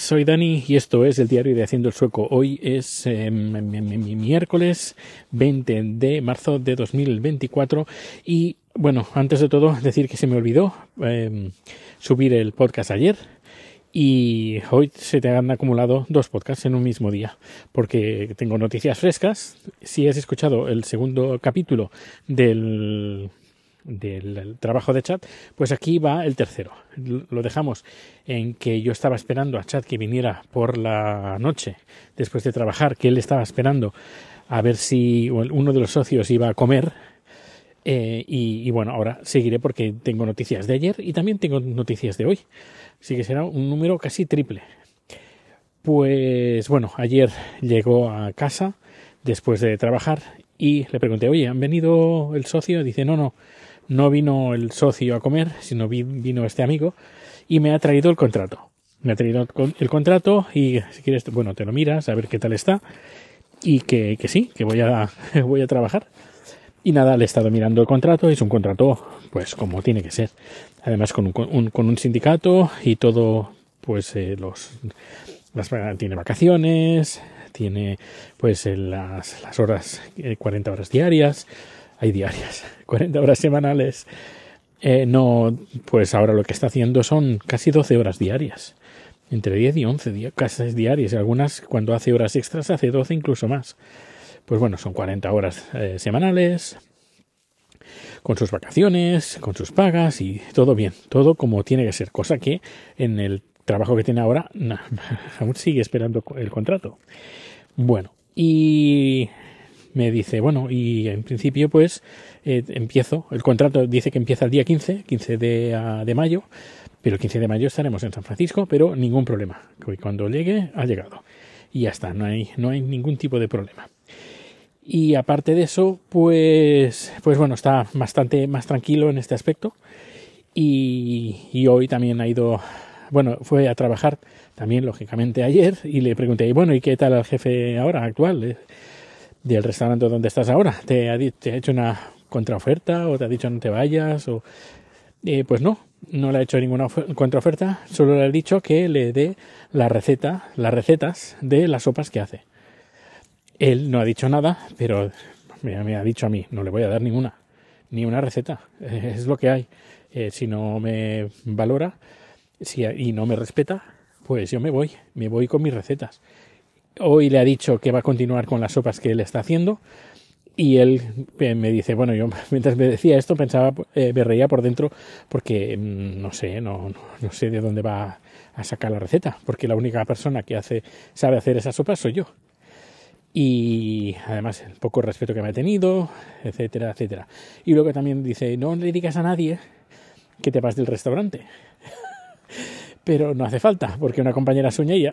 soy Dani y esto es el diario de Haciendo el Sueco. Hoy es miércoles 20 de marzo de 2024 y bueno, antes de todo decir que se me olvidó subir el podcast ayer y hoy se te han acumulado 2 podcasts en un mismo día porque tengo noticias frescas. Si has escuchado el segundo capítulo del trabajo de Chad, pues aquí va el tercero. Lo dejamos en que yo estaba esperando a Chad que viniera por la noche después de trabajar, que él estaba esperando a ver si uno de los socios iba a comer y bueno, ahora seguiré porque tengo noticias de ayer y también tengo noticias de hoy, así que será un número casi triple. Pues bueno, ayer llegó a casa después de trabajar y le pregunté, oye, ¿han venido el socio? Dice, no vino el socio a comer, sino vino este amigo y me ha traído el contrato. Me ha traído el contrato y si quieres, bueno, te lo miras a ver qué tal está y que sí, que voy a trabajar. Y nada, le he estado mirando el contrato, es un contrato pues como tiene que ser. Además con un sindicato y todo, pues tiene vacaciones, tiene pues las horas, 40 horas diarias. Hay diarias, 40 horas semanales. No, pues ahora lo que está haciendo son casi 12 horas diarias. Entre 10 y 11 casi diarias. Algunas, cuando hace horas extras, hace 12 incluso más. Pues bueno, son 40 horas semanales, con sus vacaciones, con sus pagas y todo bien. Todo como tiene que ser. Cosa que en el trabajo que tiene ahora aún sigue esperando el contrato. Bueno, y me dice, bueno, y en principio pues empiezo, el contrato dice que empieza el día 15 de mayo, pero el 15 de mayo estaremos en San Francisco, pero ningún problema, cuando llegue, ha llegado. Y ya está, no hay ningún tipo de problema. Y aparte de eso, pues bueno, está bastante más tranquilo en este aspecto. Y hoy también ha ido, bueno, fue a trabajar también, lógicamente, ayer, y le pregunté, bueno, ¿y qué tal al jefe ahora, actual? Del restaurante donde estás ahora, ¿te ha hecho una contraoferta o te ha dicho no te vayas? O pues no le ha hecho ninguna contraoferta, solo le ha dicho que le dé las recetas de las sopas que hace. Él no ha dicho nada, pero me ha dicho a mí, no le voy a dar ni una receta, es lo que hay. Si no me valora y no me respeta, pues yo me voy con mis recetas. Hoy le ha dicho que va a continuar con las sopas que él está haciendo y él me dice, bueno, yo mientras me decía esto pensaba, me reía por dentro porque no sé de dónde va a sacar la receta, porque la única persona que sabe hacer esas sopas soy yo. Y además el poco respeto que me ha tenido, etcétera, etcétera. Y luego también dice, no le digas a nadie que te vas del restaurante. Pero no hace falta, porque una compañera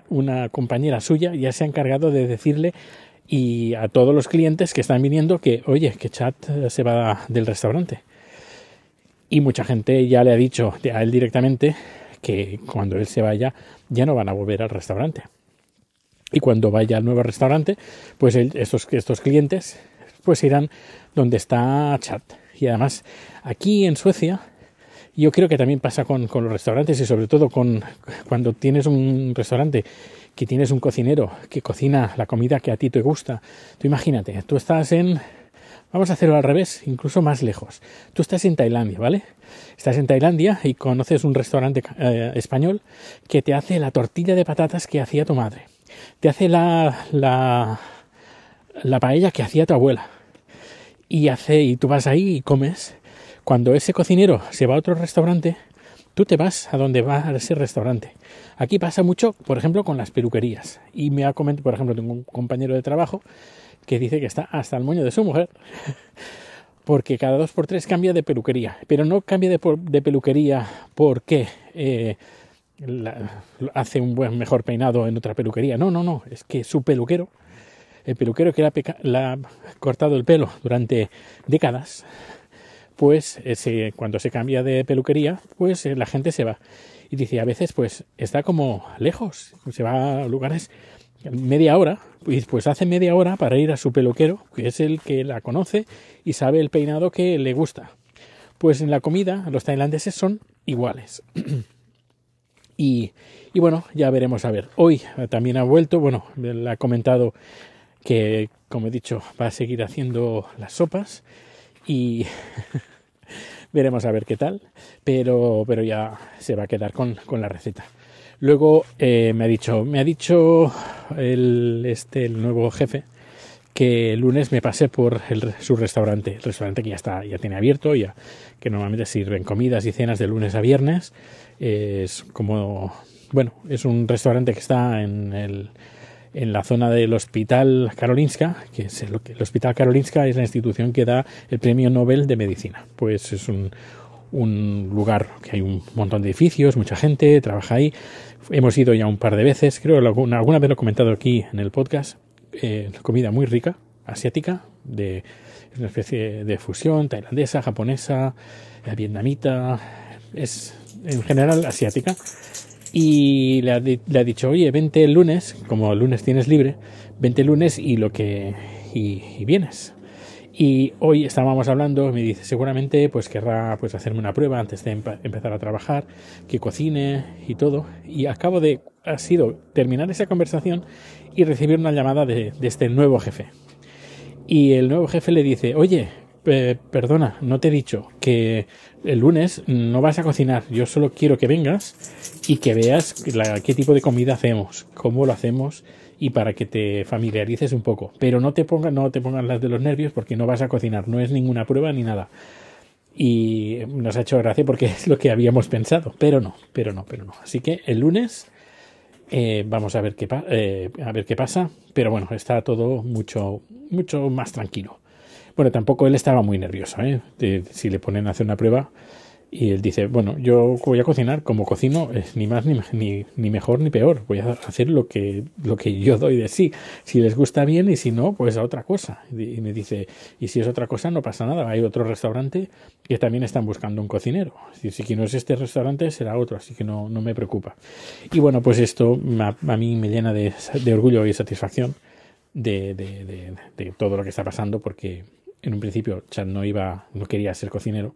suya ya se ha encargado de decirle y a todos los clientes que están viniendo que, oye, que Chad se va del restaurante. Y mucha gente ya le ha dicho a él directamente que cuando él se vaya ya no van a volver al restaurante. Y cuando vaya al nuevo restaurante, pues estos clientes pues irán donde está Chad. Y además aquí en Suecia, yo creo que también pasa con los restaurantes y sobre todo cuando tienes un restaurante que tienes un cocinero que cocina la comida que a ti te gusta. Tú imagínate, tú estás vamos a hacerlo al revés, incluso más lejos. Tú estás en Tailandia, ¿vale? Estás en Tailandia y conoces un restaurante español que te hace la tortilla de patatas que hacía tu madre. Te hace la paella que hacía tu abuela. Y tú vas ahí y comes. Cuando ese cocinero se va a otro restaurante, tú te vas a donde va a ese restaurante. Aquí pasa mucho, por ejemplo, con las peluquerías. Y me ha comentado, por ejemplo, tengo un compañero de trabajo que dice que está hasta el moño de su mujer porque cada 2x3 cambia de peluquería. Pero no cambia de peluquería porque hace un mejor peinado en otra peluquería. No. Es que su peluquero, el peluquero que le ha cortado el pelo durante décadas, pues cuando se cambia de peluquería, pues la gente se va. Y dice, a veces pues está como lejos, se va a lugares media hora, pues hace media hora para ir a su peluquero, que es el que la conoce y sabe el peinado que le gusta. Pues en la comida los tailandeses son iguales. Y bueno, ya veremos a ver. Hoy también ha vuelto, bueno, le ha comentado que, como he dicho, va a seguir haciendo las sopas y veremos a ver qué tal, pero ya se va a quedar con la receta. Luego me ha dicho el nuevo jefe que el lunes me pasé por su restaurante, el restaurante que ya tiene abierto, ya que normalmente sirven comidas y cenas de lunes a viernes. Es como, bueno, es un restaurante que está en la zona del Hospital Karolinska, que es el Hospital Karolinska es la institución que da el Premio Nobel de Medicina. Pues es un lugar que hay un montón de edificios, mucha gente trabaja ahí. Hemos ido ya un par de veces, creo alguna vez lo he comentado aquí en el podcast. Comida muy rica, asiática, es una especie de fusión tailandesa, japonesa, vietnamita, es en general asiática. Y le ha dicho, oye, vente el lunes, como el lunes tienes libre, vente el lunes y vienes. Y hoy estábamos hablando, me dice, seguramente pues querrá pues hacerme una prueba antes de empezar a trabajar, que cocine y todo. Y ha sido terminar esa conversación y recibir una llamada de este nuevo jefe. Y el nuevo jefe le dice, oye, perdona, no te he dicho que el lunes no vas a cocinar, yo solo quiero que vengas y que veas qué tipo de comida hacemos, cómo lo hacemos y para que te familiarices un poco, pero no te pongas las de los nervios porque no vas a cocinar, no es ninguna prueba ni nada. Y nos ha hecho gracia porque es lo que habíamos pensado, pero no. Así que el lunes vamos a ver qué pasa, pero bueno, está todo mucho más tranquilo. Bueno, tampoco él estaba muy nervioso, si le ponen a hacer una prueba y él dice, bueno, yo voy a cocinar como cocino, ni más ni mejor ni peor, voy a hacer lo que yo doy de sí, si les gusta bien y si no, pues a otra cosa. Y me dice, y si es otra cosa no pasa nada, hay otro restaurante que también están buscando un cocinero, si no es este restaurante será otro, así que no me preocupa. Y bueno, pues esto a mí me llena de orgullo y satisfacción de todo lo que está pasando, porque en un principio Chad no quería ser cocinero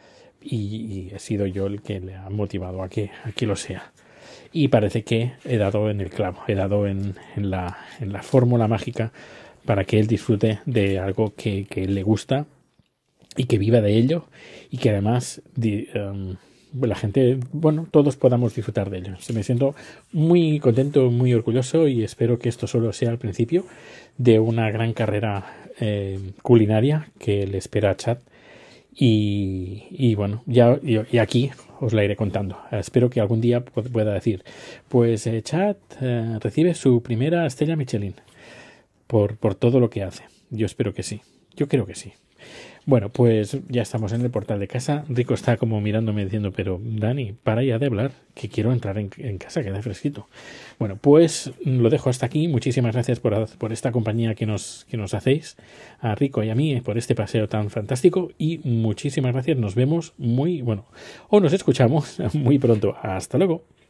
y he sido yo el que le ha motivado a que lo sea. Y parece que he dado en el clavo, he dado en la fórmula mágica para que él disfrute de algo que le gusta y que viva de ello y que además la gente, bueno, todos podamos disfrutar de ello. Me siento muy contento, muy orgulloso y espero que esto solo sea el principio de una gran carrera culinaria que le espera a Chad. Y bueno, y aquí os la iré contando. Espero que algún día pueda decir, pues Chad recibe su primera estrella Michelin por todo lo que hace. Yo espero que sí. Yo creo que sí. Bueno, pues ya estamos en el portal de casa. Rico está como mirándome diciendo, pero Dani, para ya de hablar, que quiero entrar en casa, queda fresquito. Bueno, pues lo dejo hasta aquí. Muchísimas gracias por esta compañía que nos hacéis, a Rico y a mí, por este paseo tan fantástico. Y muchísimas gracias. Nos vemos o nos escuchamos muy pronto. Hasta luego.